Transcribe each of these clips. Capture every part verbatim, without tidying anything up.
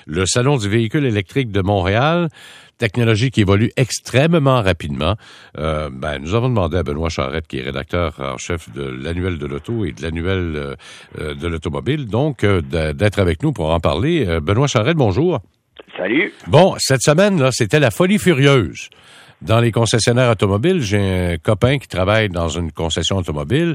le Salon du véhicule électrique de Montréal, technologie qui évolue extrêmement rapidement. Euh, ben, nous avons demandé à Benoît Charette, qui est rédacteur en chef de l'Annuel de l'Auto et de l'Annuel euh, de l'Automobile, donc euh, d'être avec nous pour en parler. Euh, Benoît Charette, bonjour. Salut. Bon, cette semaine, là, c'était la folie furieuse. Dans les concessionnaires automobiles, j'ai un copain qui travaille dans une concession automobile,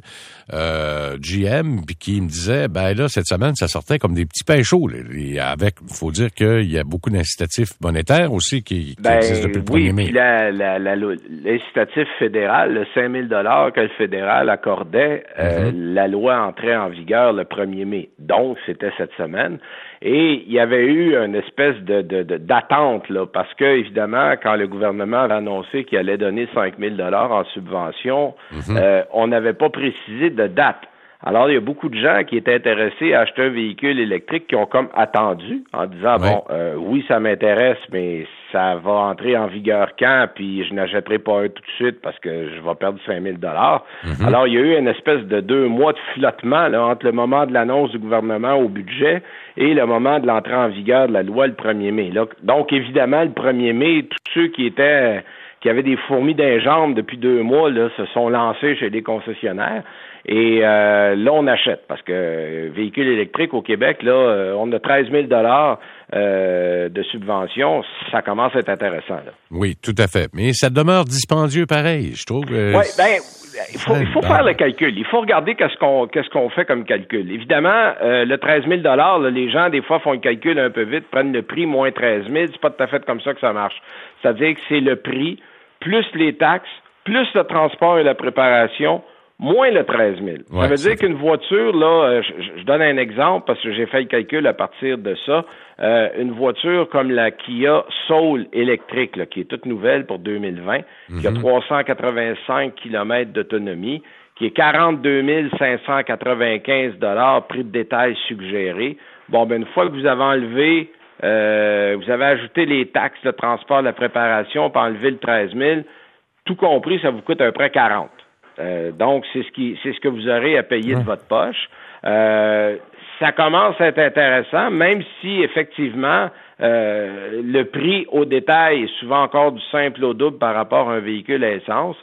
euh, G M, puis qui me disait, ben là, cette semaine, ça sortait comme des petits pains chauds. Et avec, faut dire qu'il y a beaucoup d'incitatifs monétaires aussi qui, qui ben, existent depuis le oui, premier mai. Puis la, la, la, l'incitatif fédéral, le cinq mille dollars que le fédéral accordait, mm-hmm. euh, la loi entrait en vigueur le premier mai. Donc, c'était cette semaine. Et il y avait eu une espèce de, de, de d'attente, là, parce que, évidemment, quand le gouvernement avait annoncé qu'il allait donner cinq mille dollars en subvention, mm-hmm. euh, on n'avait pas précisé de date. Alors, il y a beaucoup de gens qui étaient intéressés à acheter un véhicule électrique qui ont comme attendu en disant, oui. bon, euh, oui, ça m'intéresse, mais ça va entrer en vigueur quand, puis je n'achèterai pas un tout de suite parce que je vais perdre cinq mille dollars. Mm-hmm. Alors, il y a eu une espèce de deux mois de flottement là, entre le moment de l'annonce du gouvernement au budget et le moment de l'entrée en vigueur de la loi le premier mai. Là, donc, évidemment, le premier mai, tous ceux qui étaient qui avaient des fourmis dans les jambes depuis deux mois, là, se sont lancés chez les concessionnaires. Et euh, là, on achète, parce que euh, véhicule électrique au Québec, là, euh, on a treize mille dollars euh, de subvention. Ça commence à être intéressant. Là. Oui, tout à fait. Mais ça demeure dispendieux pareil, je trouve. Euh, oui, bien, il faut, il faut faire le calcul. Il faut regarder qu'est-ce qu'on, qu'est-ce qu'on fait comme calcul. Évidemment, euh, le treize mille dollars, là, les gens, des fois, font le calcul un peu vite, prennent le prix moins treize mille. C'est pas tout à fait comme ça que ça marche. C'est-à-dire que c'est le prix plus les taxes, plus le transport et la préparation, moins le treize mille. Ouais, ça veut dire qu'une voiture, là, je, je donne un exemple parce que j'ai fait le calcul à partir de ça, euh, une voiture comme la Kia Soul électrique, là, qui est toute nouvelle pour deux mille vingt, mm-hmm. qui a trois cent quatre-vingt-cinq kilomètres d'autonomie, qui est quarante-deux mille cinq cent quatre-vingt-quinze dollars prix de détail suggéré. Bon, ben une fois que vous avez enlevé Euh, vous avez ajouté les taxes, le transport, la préparation, puis enlevé le treize mille, tout compris, ça vous coûte à peu près quarante. Euh, donc, c'est ce qui, c'est ce que vous aurez à payer ouais. de votre poche. Euh, ça commence à être intéressant, même si, effectivement, euh, le prix au détail est souvent encore du simple au double par rapport à un véhicule à essence.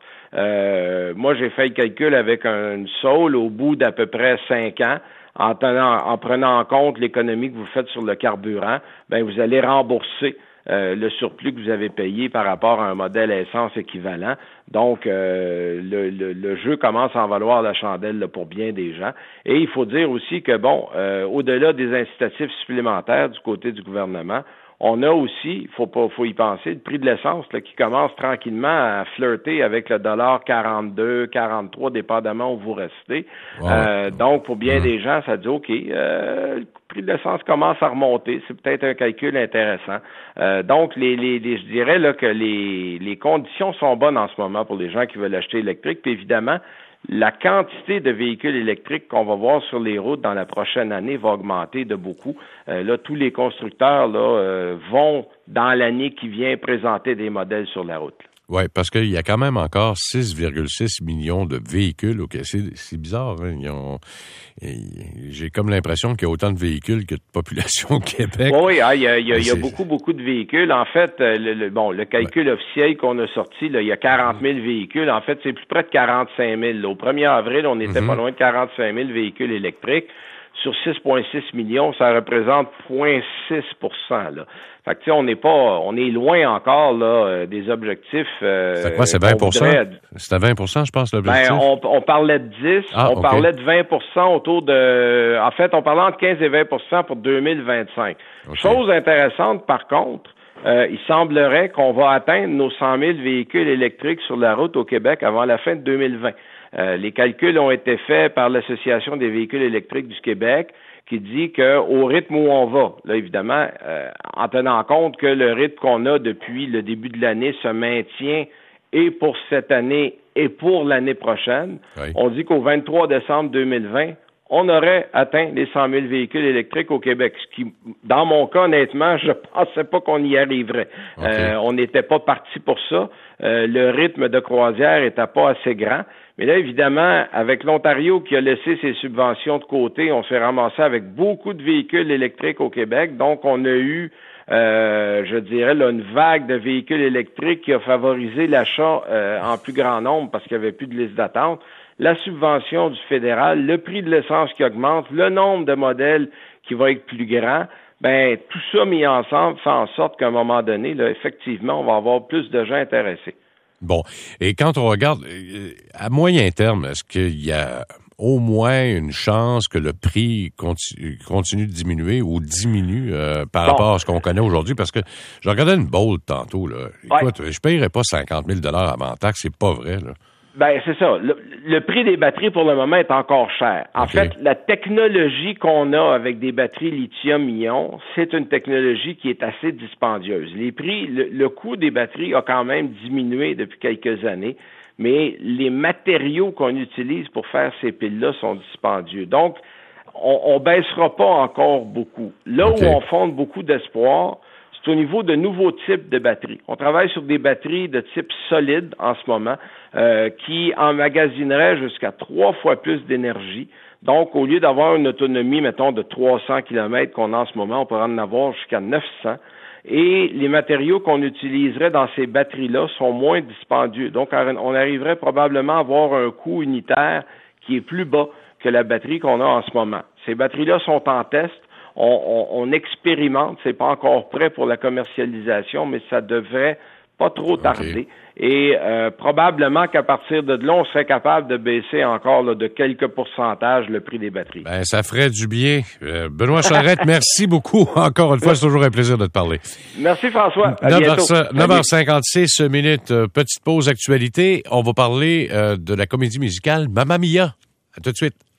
Euh, moi, j'ai fait le calcul avec un Soul au bout d'à peu près cinq ans. En, tenant, en prenant en compte l'économie que vous faites sur le carburant, ben vous allez rembourser euh, le surplus que vous avez payé par rapport à un modèle essence équivalent. Donc, euh, le, le, le jeu commence à en valoir la chandelle là, pour bien des gens. Et il faut dire aussi que, bon, euh, au-delà des incitatifs supplémentaires du côté du gouvernement, on a aussi, il faut pas, faut y penser, le prix de l'essence là, qui commence tranquillement à flirter avec le dollar quarante-deux, quarante-trois, dépendamment où vous restez. Wow. Euh, donc, pour bien mmh. des gens, ça dit OK, euh, le prix de l'essence commence à remonter. C'est peut-être un calcul intéressant. Euh, donc, les, les, les, je dirais là que les, les conditions sont bonnes en ce moment pour les gens qui veulent acheter électrique. Puis évidemment, la quantité de véhicules électriques qu'on va voir sur les routes dans la prochaine année va augmenter de beaucoup. Euh, là, tous les constructeurs là, euh, vont, dans l'année qui vient, présenter des modèles sur la route. Oui, parce qu'il y a quand même encore six virgule six millions de véhicules. Okay. C'est, c'est bizarre. Hein? Ils ont, j'ai comme l'impression qu'il y a autant de véhicules que de population au Québec. Oui, ah, il, y a, il, y a, il y a beaucoup, beaucoup de véhicules. En fait, le, le, bon, le calcul ouais. officiel qu'on a sorti, là, il y a quarante mille véhicules. En fait, c'est plus près de quarante-cinq mille. Là. Au premier avril, on était mm-hmm. pas loin de quarante-cinq mille véhicules électriques. Sur six virgule six millions, ça représente zéro virgule six pour cent. Là. Fait que tu sais, on n'est pas, on est loin encore là des objectifs. Euh, c'est quoi, c'est vingt pour cent? Voudrait... C'est à vingt pour cent, je pense, l'objectif. Ben, on, on parlait de dix, ah, on okay. parlait de vingt pour cent autour de. En fait, on parlait entre quinze et vingt pour cent pour deux mille vingt-cinq. Okay. Chose intéressante, par contre, euh, il semblerait qu'on va atteindre nos cent mille véhicules électriques sur la route au Québec avant la fin de deux mille vingt. Euh, les calculs ont été faits par l'Association des véhicules électriques du Québec qui dit qu'au rythme où on va, là évidemment, euh, en tenant compte que le rythme qu'on a depuis le début de l'année se maintient et pour cette année et pour l'année prochaine, oui. on dit qu'au vingt-trois décembre deux mille vingt, on aurait atteint les cent mille véhicules électriques au Québec. Ce qui, dans mon cas, honnêtement, je pensais pas qu'on y arriverait. Okay. Euh, on n'était pas parti pour ça. Euh, le rythme de croisière était pas assez grand. Mais là, évidemment, avec l'Ontario qui a laissé ses subventions de côté, on s'est ramassé avec beaucoup de véhicules électriques au Québec. Donc, on a eu, euh, je dirais, là, une vague de véhicules électriques qui a favorisé l'achat euh, en plus grand nombre parce qu'il n'y avait plus de liste d'attente. La subvention du fédéral, le prix de l'essence qui augmente, le nombre de modèles qui va être plus grand, ben tout ça mis ensemble fait en sorte qu'à un moment donné, là, effectivement, on va avoir plus de gens intéressés. Bon, et quand on regarde, à moyen terme, est-ce qu'il y a au moins une chance que le prix continue, continue de diminuer ou diminue euh, par bon. rapport à ce qu'on connaît aujourd'hui? Parce que je regardais une Bolt tantôt, là. Écoute, ouais. je payerais pas cinquante mille dollars avant taxe, c'est pas vrai, là. Ben, c'est ça. Le, le prix des batteries, pour le moment, est encore cher. En okay. fait, la technologie qu'on a avec des batteries lithium-ion, c'est une technologie qui est assez dispendieuse. Les prix, le, le coût des batteries a quand même diminué depuis quelques années, mais les matériaux qu'on utilise pour faire ces piles-là sont dispendieux. Donc, on, on baissera pas encore beaucoup. Là okay. où on fonde beaucoup d'espoir, c'est au niveau de nouveaux types de batteries. On travaille sur des batteries de type solide en ce moment, euh, qui emmagasineraient jusqu'à trois fois plus d'énergie. Donc, au lieu d'avoir une autonomie, mettons, de trois cents kilomètres qu'on a en ce moment, on pourrait en avoir jusqu'à neuf cents. Et les matériaux qu'on utiliserait dans ces batteries-là sont moins dispendieux. Donc, on arriverait probablement à avoir un coût unitaire qui est plus bas que la batterie qu'on a en ce moment. Ces batteries-là sont en test. On, on, on expérimente, c'est pas encore prêt pour la commercialisation, mais ça devrait pas trop tarder. Okay. Et euh, probablement qu'à partir de là, on serait capable de baisser encore là, de quelques pourcentages le prix des batteries. Ben, ça ferait du bien. Euh, Benoît Charette, merci beaucoup. Encore une fois, c'est toujours un plaisir de te parler. Merci François. À neuf heures cinquante-six minutes, euh, petite pause actualité. On va parler euh, de la comédie musicale Mamma Mia. À tout de suite.